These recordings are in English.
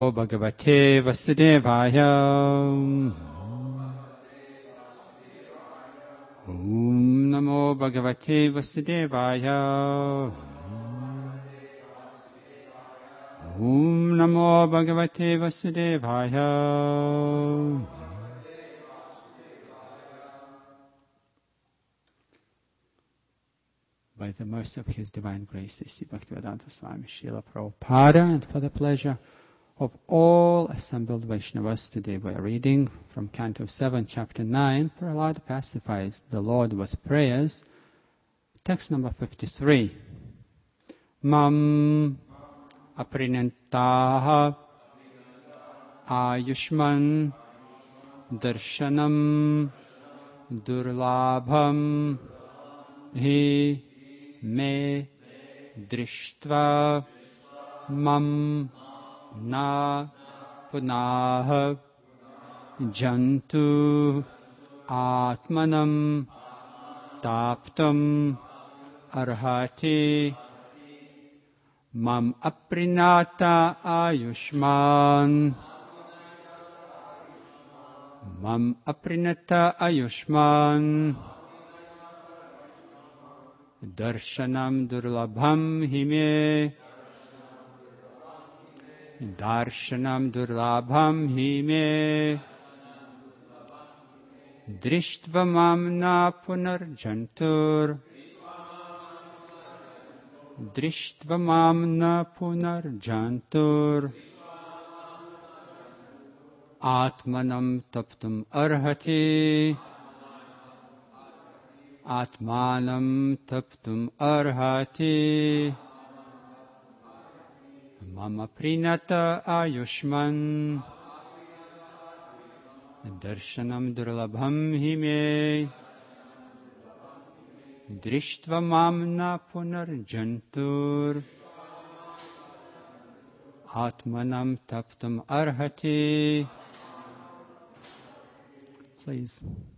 Bhagavate Vasudevaya. Om Namo Bhagavate Vasudevaya. Om Namo Bhagavate Vasudevaya. By the mercy of His Divine Grace, Sri Bhaktivedanta Swami Srila Prabhupada, and for the pleasure of all assembled Vaishnavas, today we are reading from Canto 7, Chapter 9, Prahlada pacifies the Lord with prayers, text number 53. Mam aprinantaha ayushman darshanam durlabham hi me drishtva mam na punah jantu atmanam taptam arhati mam aprinata ayushman mam aprinata ayushman darshanam durlabham hime darshanam durlabham hime drishtva mam na punarjantur drishtva mam na punarjantur atmanam taptum arhati atmanam taptum arhati mama prinata ayushman darshanam durlabham hime drishtva mamna punarjantur atmanam taptum arhati. Please.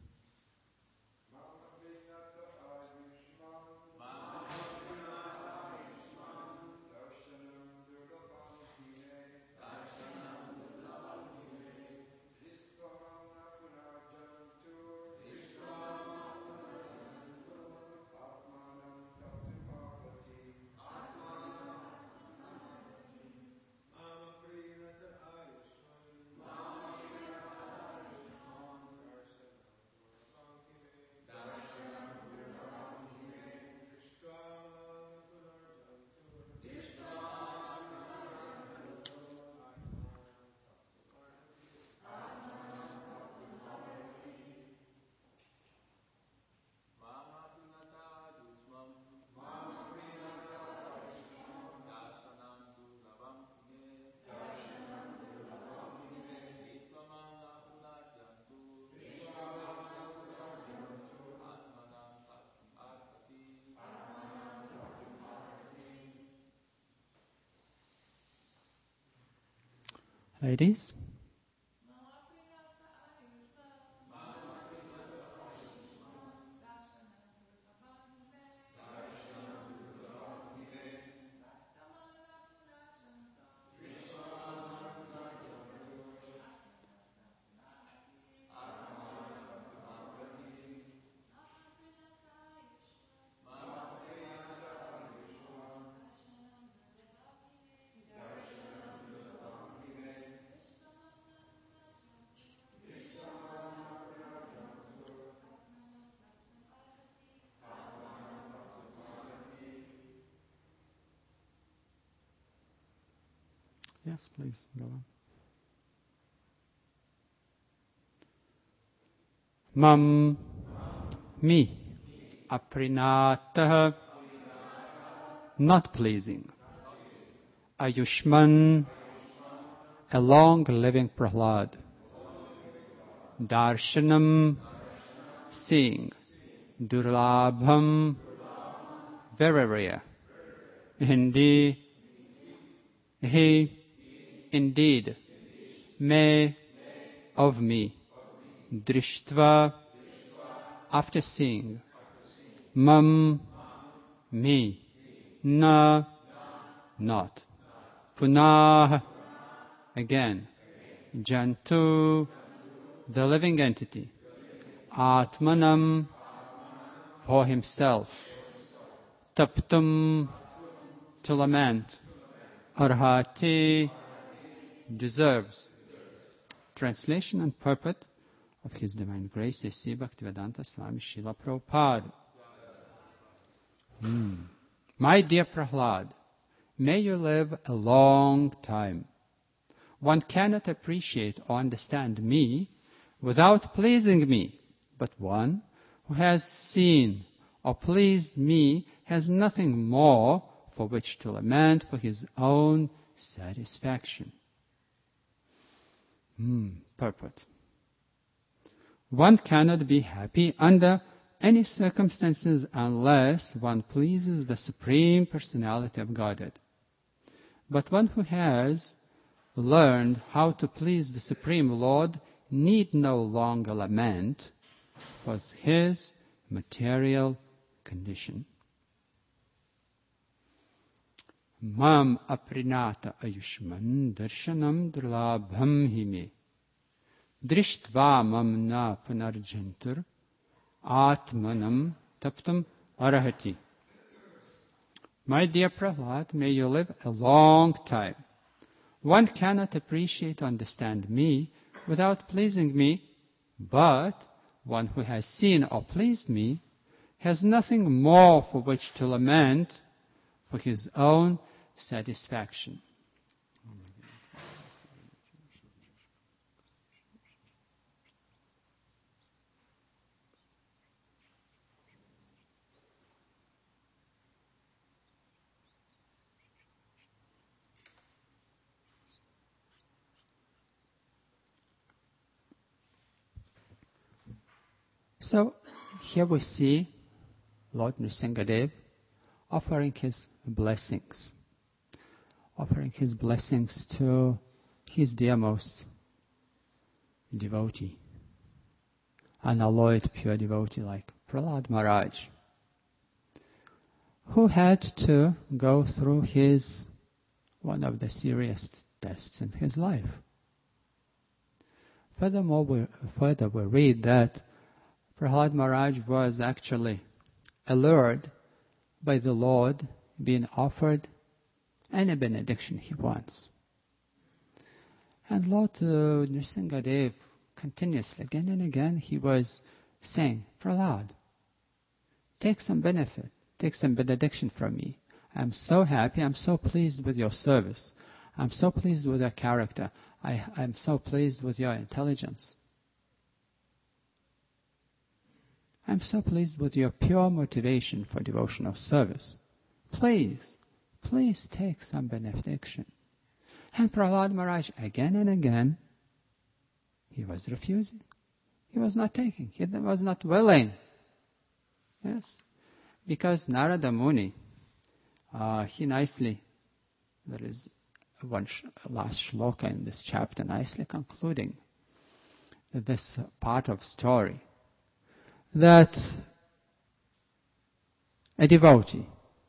Ladies. Yes, please, go on. Mam, me, aprinatah, not pleasing. Ayushman, a long-living Prahlad. Darshanam, seeing. Durlabham, very rare. Hindi, he, indeed, me, of me, drishtva, after seeing, mam, me, na, not, punah, Again. Jantu, the living entity. Atmanam, for himself. Taptum, to lament. Arhati, deserves. Translation and purport of His Divine Grace A.C. Bhaktivedanta Swami Srila Prabhupada. My dear Prahlad, may you live a long time. One cannot appreciate or understand me without pleasing me, but one who has seen or pleased me has nothing more for which to lament for his own satisfaction. Purport. One cannot be happy under any circumstances unless one pleases the Supreme Personality of Godhead. But one who has learned how to please the Supreme Lord need no longer lament for his material condition. Mam aprinata ayushman darshanam durlabham hime drishtva mam na punarjantur atmanam taptam arahati. My dear Prahlad, may you live a long time. One cannot appreciate or understand me without pleasing me, but one who has seen or pleased me has nothing more for which to lament for his own satisfaction. So, here we see Lord Nrsingadev offering his blessings to his dearmost devotee, unalloyed pure devotee like Prahlad Maharaj, who had to go through one of the serious tests in his life. Furthermore, we read that Prahlad Maharaj was actually allured by the Lord, being offered any benediction he wants. And Lord Nrsingadev continuously, again and again, he was saying, Prahlad, take some benefit, take some benediction from me. I'm so happy, I'm so pleased with your service. I'm so pleased with your character. I'm so pleased with your intelligence. I'm so pleased with your pure motivation for devotional service. Please take some benediction. And Prahlad Maharaj, again and again, he was refusing. He was not taking. He was not willing. Yes. Because Narada Muni, he nicely, there is one last shloka in this chapter, nicely concluding this part of story, that a devotee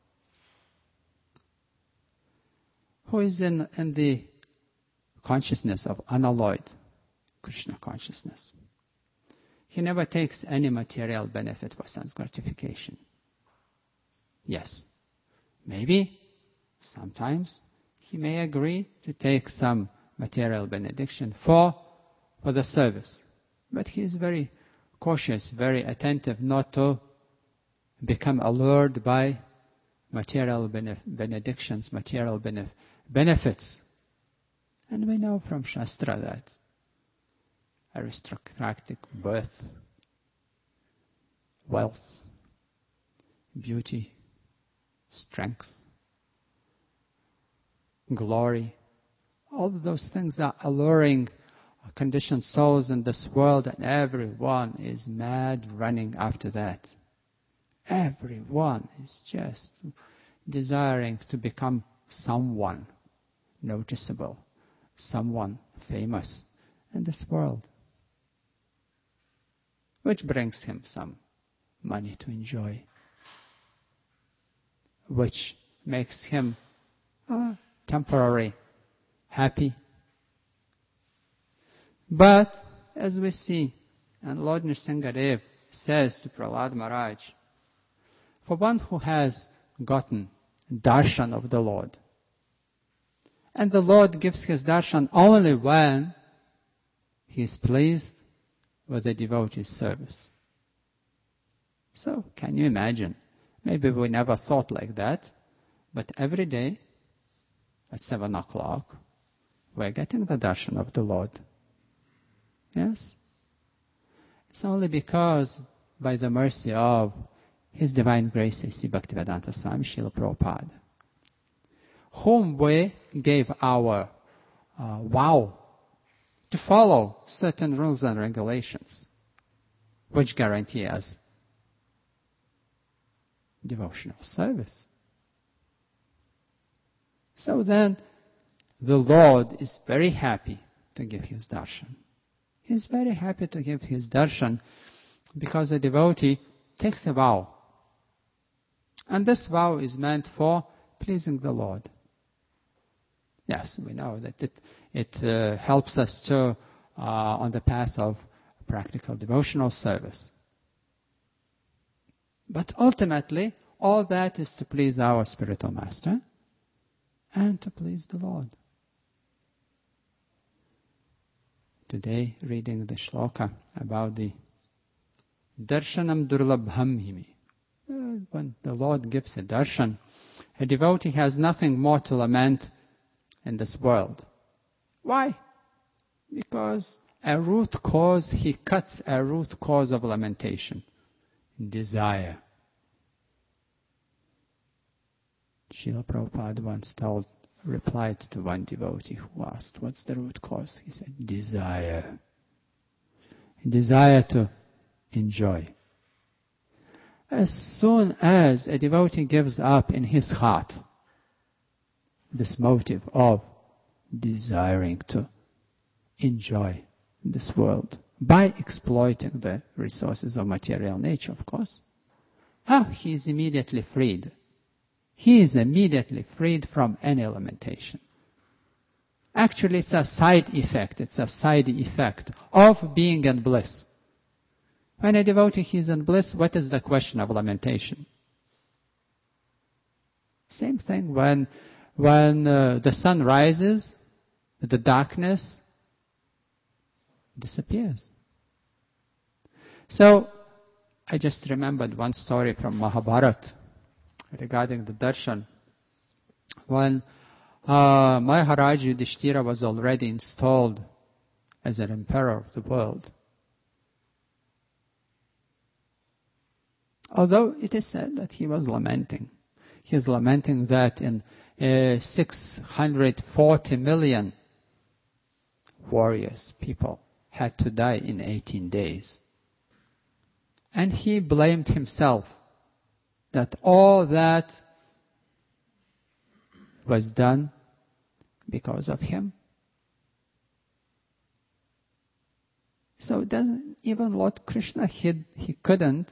who is in the consciousness of unalloyed Krishna consciousness, he never takes any material benefit for sense gratification. Yes, maybe sometimes he may agree to take some material benediction for the service, but he is very cautious, very attentive not to become allured by material benedictions, material benefits. And we know from Shastra that aristocratic birth, wealth, beauty, strength, glory, all of those things are alluring conditioned souls in this world, and everyone is mad running after that. Everyone is just desiring to become someone noticeable, someone famous in this world, which brings him some money to enjoy, which makes him temporary happy, But, as we see, and Lord Nrsingadev says to Prahlad Maharaj, for one who has gotten darshan of the Lord, and the Lord gives his darshan only when he is pleased with the devotee's service. So, can you imagine? Maybe we never thought like that, but every day at 7 o'clock, we're getting the darshan of the Lord. Yes? It's only because, by the mercy of His Divine Grace, A.C. Bhaktivedanta Swami Srila Prabhupada, whom we gave our vow to follow certain rules and regulations, which guarantee us devotional service. So then, the Lord is very happy to give His darshan. He's very happy to give His darshan because the devotee takes a vow. And this vow is meant for pleasing the Lord. Yes, we know that it helps us to on the path of practical devotional service. But ultimately, all that is to please our spiritual master and to please the Lord. Today, reading the shloka about the darshanam durlabham himi. When the Lord gives a darshan, a devotee has nothing more to lament in this world. Why? Because he cuts a root cause of lamentation. Desire. Srila Prabhupada once replied to one devotee who asked, what's the root cause? He said, desire. Desire to enjoy. As soon as a devotee gives up in his heart this motive of desiring to enjoy this world by exploiting the resources of material nature, of course, he is immediately freed. He is immediately freed from any lamentation. Actually, it's a side effect. It's a side effect of being in bliss. When a devotee is in bliss, what is the question of lamentation? Same thing when the sun rises, the darkness disappears. So, I just remembered one story from Mahabharata regarding the darshan. When Maharaj Yudhishthira was already installed as an emperor of the world, although it is said that he was lamenting. He is lamenting that in 640 million warriors, people, had to die in 18 days. And he blamed himself that all that was done because of him. So even Lord Krishna, he couldn't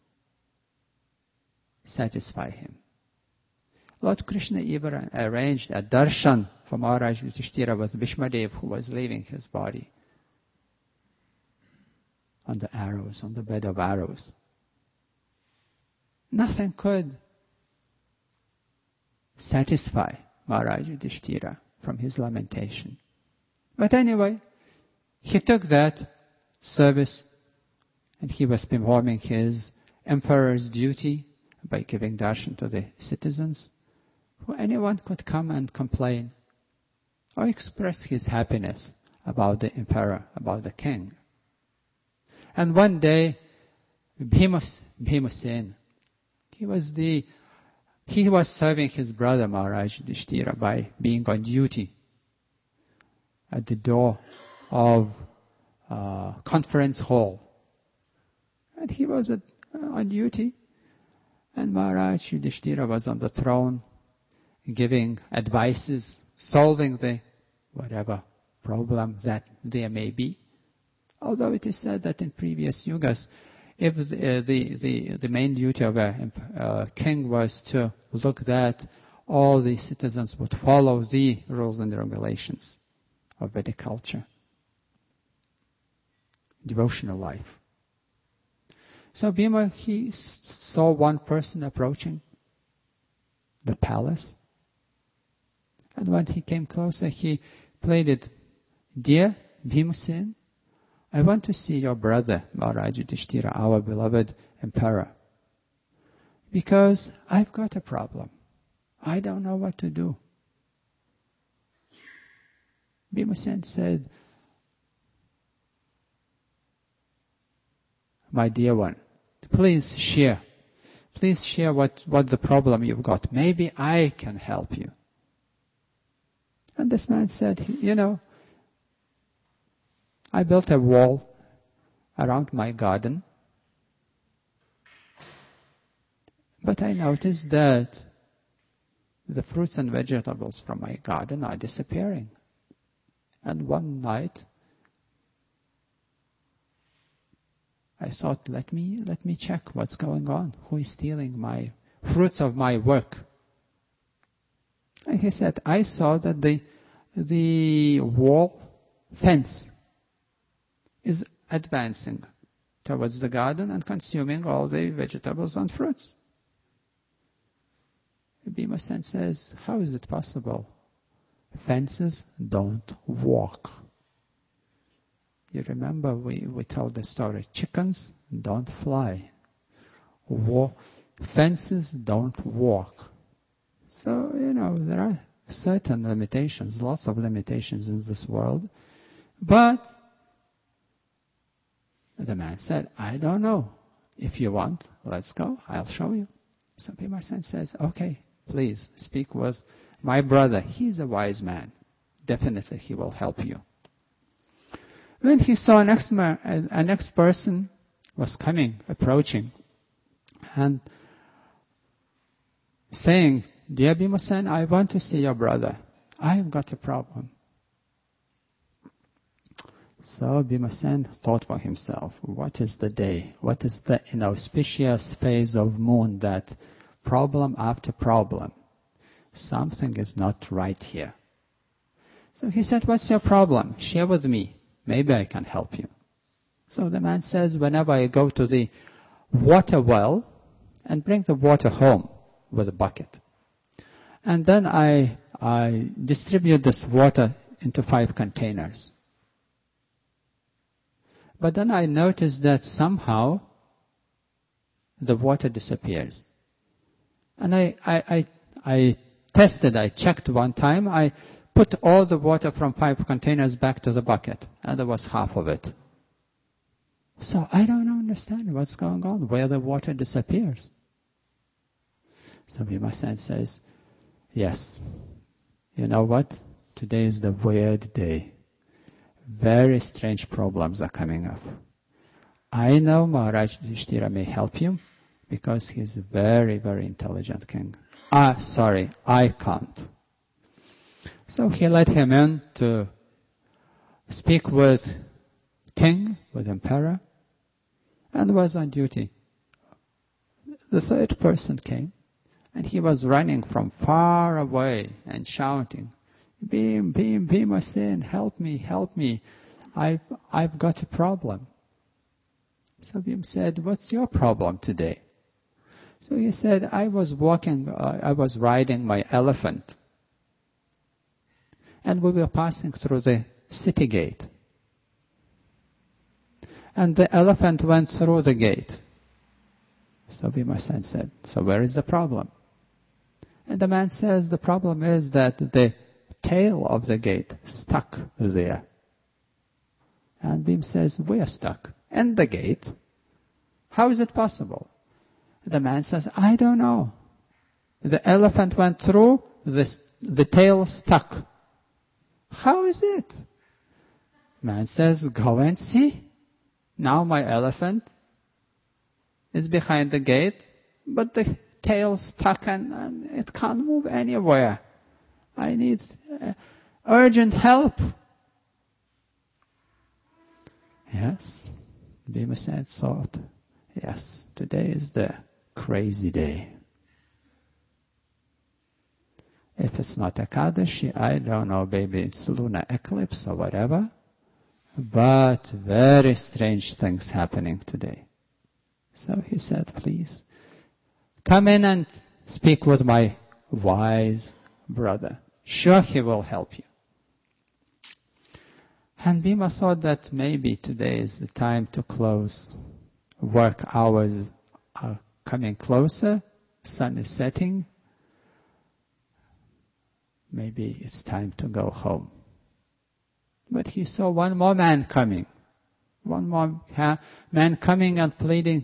satisfy him. Lord Krishna even arranged a darshan for Maharaj Yudhishthira with Bhishmadev, who was leaving his body on the bed of arrows. Nothing could satisfy Maharaj Yudhishthira from his lamentation. But anyway, he took that service and he was performing his emperor's duty by giving darshan to the citizens. Anyone could come and complain or express his happiness about the emperor, about the king. And one day, Bhimasen, he was serving his brother Maharaj Yudhishthira by being on duty at the door of conference hall. And he was on duty, and Maharaj Yudhishthira was on the throne giving advices, solving the whatever problem that there may be. Although it is said that in previous yugas, if the main duty of a king was to look that all the citizens would follow the rules and regulations of Vedic culture. devotional life. So Bhima, he saw one person approaching the palace. And when he came closer, he pleaded, "Dear Bhimasen, I want to see your brother, Maharaj Yudhishthira, our beloved emperor. Because I've got a problem. I don't know what to do." Bhimasen said, "My dear one, please share. Please share what the problem you've got. Maybe I can help you." And this man said, I built a wall around my garden, but I noticed that the fruits and vegetables from my garden are disappearing. And one night, I thought, let me check what's going on. Who is stealing my fruits of my work? And he said, I saw that the wall fence is advancing towards the garden and consuming all the vegetables and fruits. Bhimasen says, how is it possible? Fences don't walk. You remember we told the story, chickens don't fly. Fences don't walk. So, there are certain limitations, lots of limitations in this world. But the man said, I don't know. If you want, let's go. I'll show you. So Bhimasen says, okay, please speak with my brother. He's a wise man. Definitely he will help you. Then he saw a next person was approaching, and saying, Dear Bhimasen, I want to see your brother. I've got a problem. So Bhimasen thought for himself, what is the day? What is the inauspicious phase of moon that problem after problem? Something is not right here. So he said, what's your problem? Share with me. Maybe I can help you. So the man says, whenever I go to the water well and bring the water home with a bucket, and then I distribute this water into 5 containers. But then I noticed that somehow the water disappears. And I tested, I checked one time, I put all the water from 5 containers back to the bucket, and there was half of it. So I don't understand what's going on, where the water disappears. So Bhimasen says, yes, you know what? Today is the weird day. Very strange problems are coming up. I know Maharaj Yudhishthira may help you because he's a very, very intelligent king. Sorry, I can't. So he let him in to speak with king, with emperor, and was on duty. The third person came, and he was running from far away and shouting, Bhimasen, help me, help me. I've got a problem. So Bhim said, what's your problem today? So he said, I was riding my elephant. And we were passing through the city gate. And the elephant went through the gate. So Bhimasen said, so where is the problem? And the man says, the problem is that the tail of the gate stuck there. And Bhim says, we are stuck. And the gate? How is it possible? The man says, I don't know. The elephant went through, the tail stuck. How is it? Man says, go and see. Now my elephant is behind the gate, but the tail stuck and it can't move anywhere. I need urgent help. Yes, Bhimasen thought, yes, today is the crazy day. If it's not Ekadashi, I don't know, maybe it's lunar eclipse or whatever. but very strange things happening today. So he said, please, come in and speak with my wise brother. Sure, he will help you. And Bhima thought that maybe today is the time to close. Work hours are coming closer. Sun is setting. Maybe it's time to go home. But he saw one more man coming. One more man coming and pleading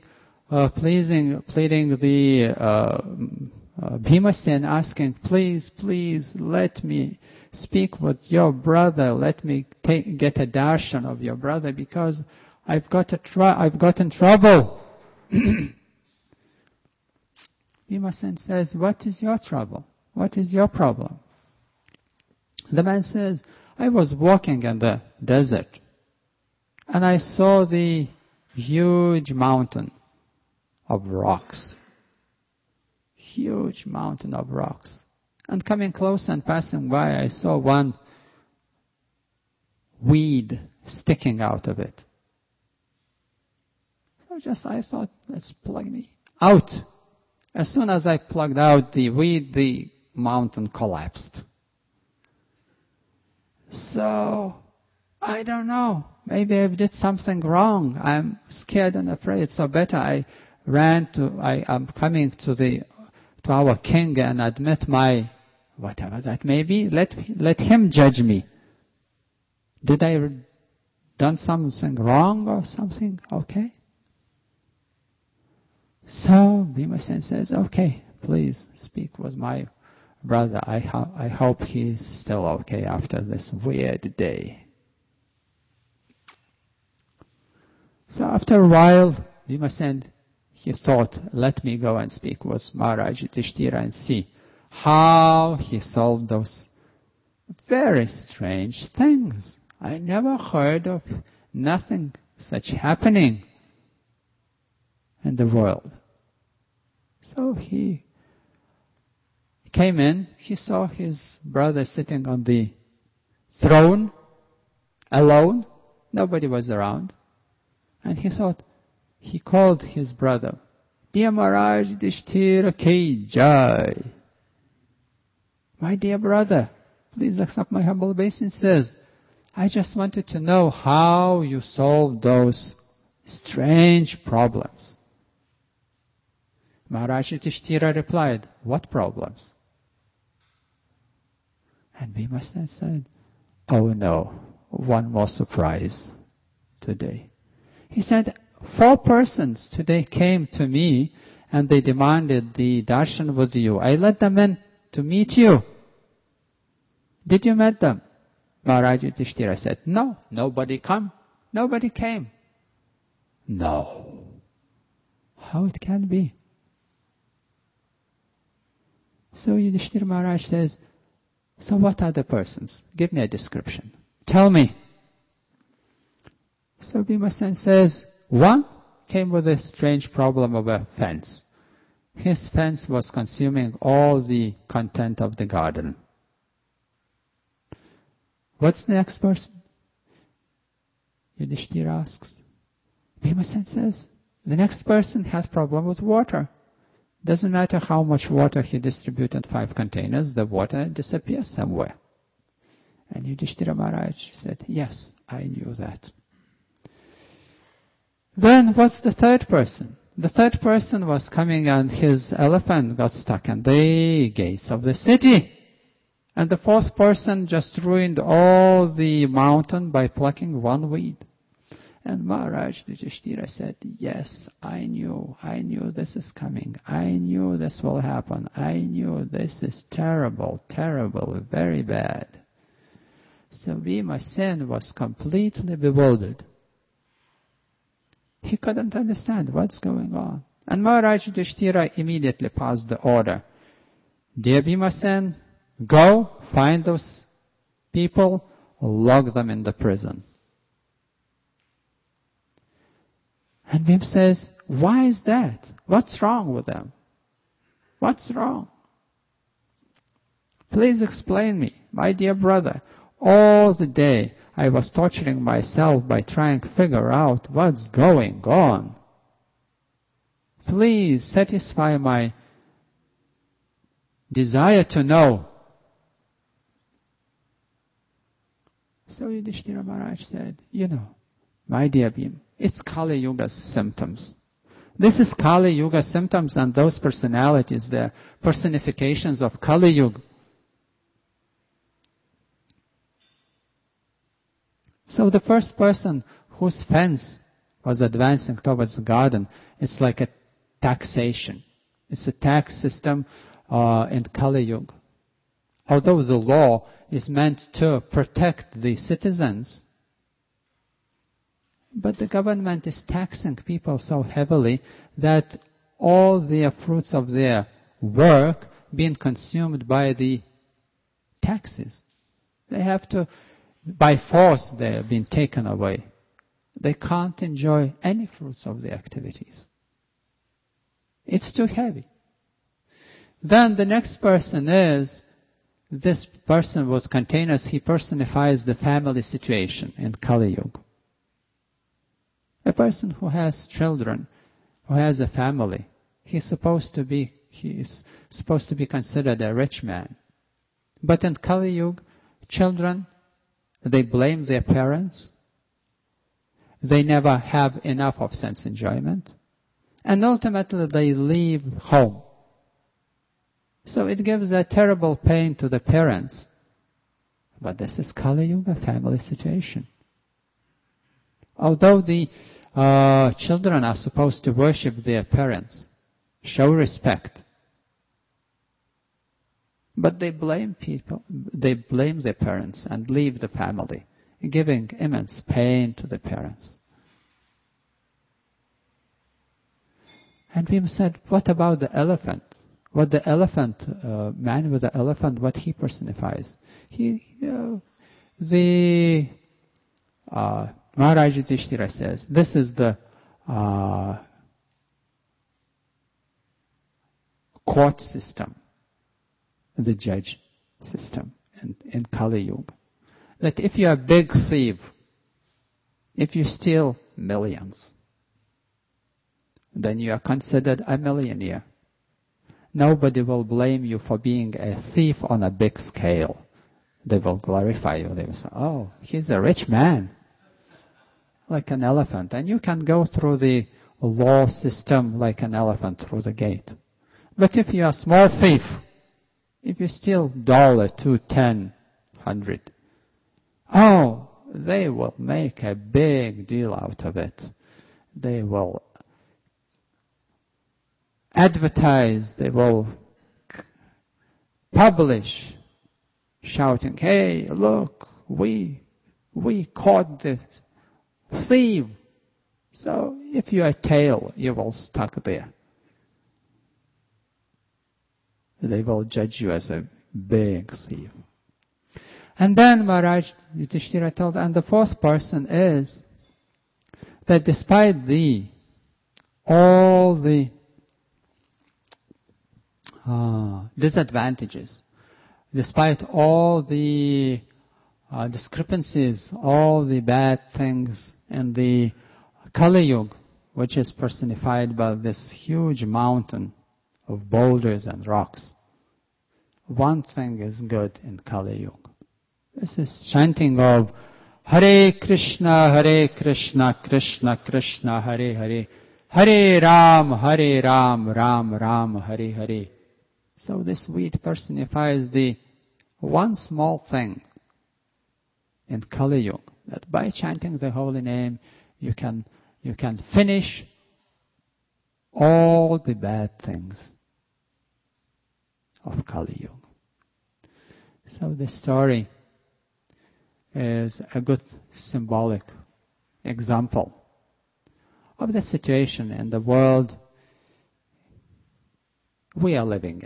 the Bhimasen, asking, please, let me speak with your brother. Let me get a darshan of your brother, because I've got in trouble. Bhimasen says, what is your trouble? What is your problem? The man says, I was walking in the desert and I saw the huge mountain of rocks. Huge mountain of rocks. And coming close and passing by, I saw one weed sticking out of it. So I thought, let's plug me out. As soon as I plugged out the weed, the mountain collapsed. So, I don't know. Maybe I did something wrong. I'm scared and afraid. So better I am coming to our king and admit my, whatever that may be. Let him judge me. Did I done something wrong or something? Okay. So Bhimasen says, okay, please speak with my brother. I hope he's still okay after this weird day. So after a while, Bhimasen, he thought, let me go and speak with Maharaj Yudhishthira and see how he solved those very strange things. I never heard of nothing such happening in the world. So he came in, he saw his brother sitting on the throne, alone, nobody was around. And he called his brother, Dear Maharaj Yudhishthira ki jai. My dear brother, please accept my humble obeisances. I just wanted to know how you solved those strange problems. Maharaj Yudhishthira replied, what problems? And Bhimasen said, oh no, one more surprise today. He said, 4 persons today came to me and they demanded the darshan with you. I let them in to meet you. Did you meet them? Maharaj Yudhishthira said, no, nobody came. No. How it can be? So Yudhishthira Maharaj says, so what are the persons? Give me a description. Tell me. So Bhimasen says, one came with a strange problem of a fence. His fence was consuming all the content of the garden. What's the next person? Yudhishthira asks. Bhimasen says, the next person has problem with water. Doesn't matter how much water he distributed 5 containers, the water disappears somewhere. And Yudhishthira Maharaj said, yes, I knew that. Then what's the third person? The third person was coming and his elephant got stuck in the gates of the city. And the fourth person just ruined all the mountain by plucking one weed. And Maharaj Yudhishthira said, yes, I knew this is coming. I knew this will happen. I knew this is terrible, very bad. So Bhimasen was completely bewildered. He couldn't understand what's going on. And Maharaj Yudhishthira immediately passed the order. Dear Bhimasen, go find those people, lock them in the prison. And Bhim says, why is that? What's wrong with them? What's wrong? Please explain me, my dear brother. All the day I was torturing myself by trying to figure out what's going on. Please satisfy my desire to know. So Yudhishthira Maharaj said, my dear Bhim, it's Kali Yuga's symptoms. This is Kali Yuga symptoms, and those personalities, they're personifications of Kali Yuga. So the first person whose fence was advancing towards the garden, it's like a taxation. It's a tax system in Kali Yuga. Although the law is meant to protect the citizens, but the government is taxing people so heavily that all the fruits of their work being consumed by the taxes. They have to, by force, they have been taken away. They can't enjoy any fruits of the activities. It's too heavy. Then the next person is, this person with containers, he personifies the family situation in Kali Yuga. A person who has children, who has a family, he is supposed to be considered a rich man. But in Kali Yuga, children, they blame their parents. They never have enough of sense enjoyment. And ultimately they leave home. So it gives a terrible pain to the parents. But this is Kali Yuga family situation. Although the children are supposed to worship their parents, show respect, but they blame their parents and leave the family, giving immense pain to the parents. And we said, what about the elephant? What the elephant, man with the elephant, what he personifies? Maharaj Yudhishthira says, this is the court system, the judge system in Kali Yuga. That if you're a big thief, if you steal millions, then you are considered a millionaire. Nobody will blame you for being a thief on a big scale. They will glorify you. They will say, oh, he's a rich man. Like an elephant. And you can go through the law system like an elephant through the gate. But if you're a small thief, if you steal $1, $2, $10, $100, oh, they will make a big deal out of it. They will advertise, they will publish, shouting, hey, look, we caught the thief. So if you are a tail, you will stuck there. They will judge you as a big thief. And then Maharaj Yudhishthira told, and the fourth person is that despite all the disadvantages, despite all the discrepancies, all the bad things in the Kali Yuga, which is personified by this huge mountain of boulders and rocks, one thing is good in Kali Yuga. This is chanting of Hare Krishna, Krishna Krishna, Hare Hare, Hare Ram, Ram Ram, Hare Hare. So this wheat personifies the one small thing in Kali Yuga, that by chanting the holy name, you can finish all the bad things of Kali Yuga. So this story is a good symbolic example of the situation in the world we are living in.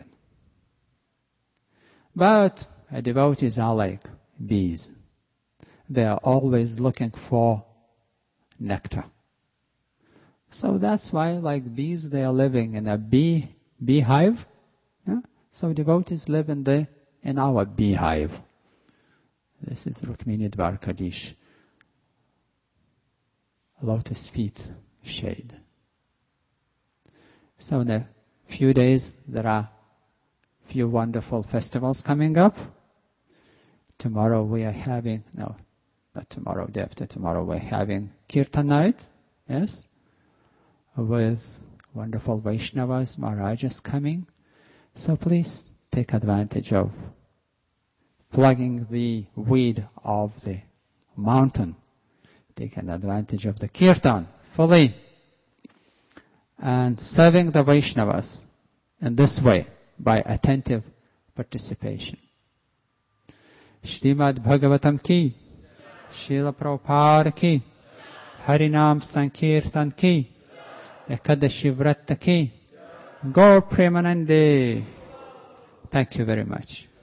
But devotees are like bees. They are always looking for nectar. So that's why, like bees, they are living in a beehive. Yeah? So devotees live in our beehive. This is Rukmini Dwarkadish, lotus feet shade. So in a few days, there are few wonderful festivals coming up. Tomorrow we are having, no, not tomorrow, day after tomorrow, we're having Kirtan night, yes, with wonderful Vaishnavas, Maharajas coming. So please take advantage of plugging the weed of the mountain. Take an advantage of the Kirtan fully. And serving the Vaishnavas in this way by attentive participation. Shrimad Bhagavatam ki, Srila Prabhupada ki, Harinam Sankirtan ki, Ekadashi Vrata ki, Gaur Premanande. Thank you very much.